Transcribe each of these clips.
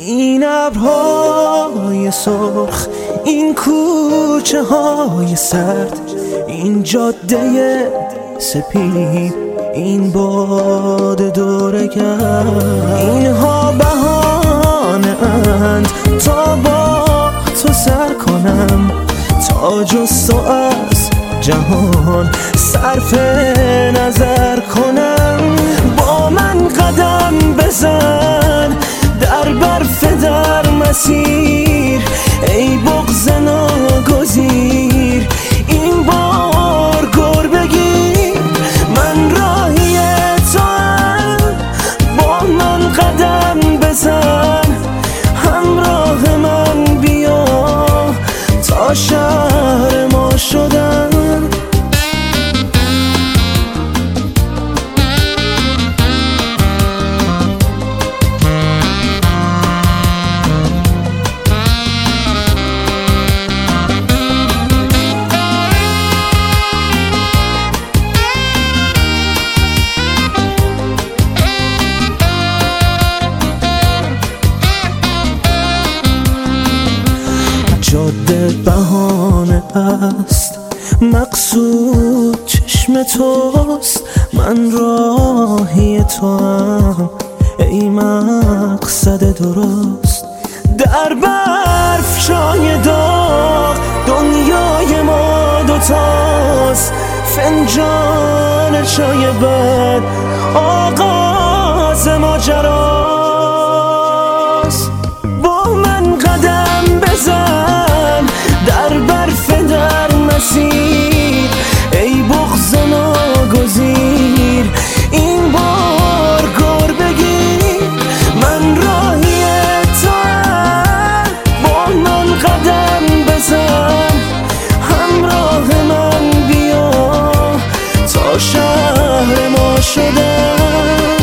این ابرهای سرخ، این کوچه های سرد، این جاده سپید، این باد دورگرد، اینها بهانه اند تا با تو سر کنم، تاج و از جهان صرف نظر کنم. با من قدم بزن در برف در مسیر، ای بغض ناگزیر این بار گر بگیر. من راهی توام، با من قدم بزن، همراه من بیا تا شهر ما شدن. جاده بهانه است، مقصود چشم توست، من راهی توام، ای مقصد درست. در برف شای داغ دنیای ما دوتاست، فنجان چای بد آغاز ماجراست. با من قدم بزن در برف در مسیر، ای بغض ناگزیر این بار گر بگیر. من راهی توام، با من قدم بزن، همراه من بیا تا شهر ما شدن.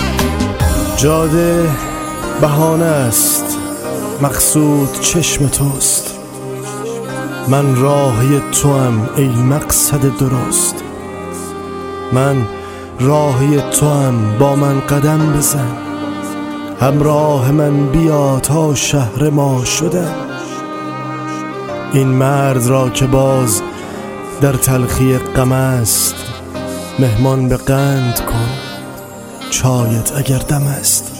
جاده بهانه است، مقصود چشم توست، من راهی توام، ای مقصد درست. من راهی توام، با من قدم بزن، همراه من بیا تا شهر ما شدن. این مرد را که باز در تلخی غم است، مهمان به قند کن چایت اگر دم است.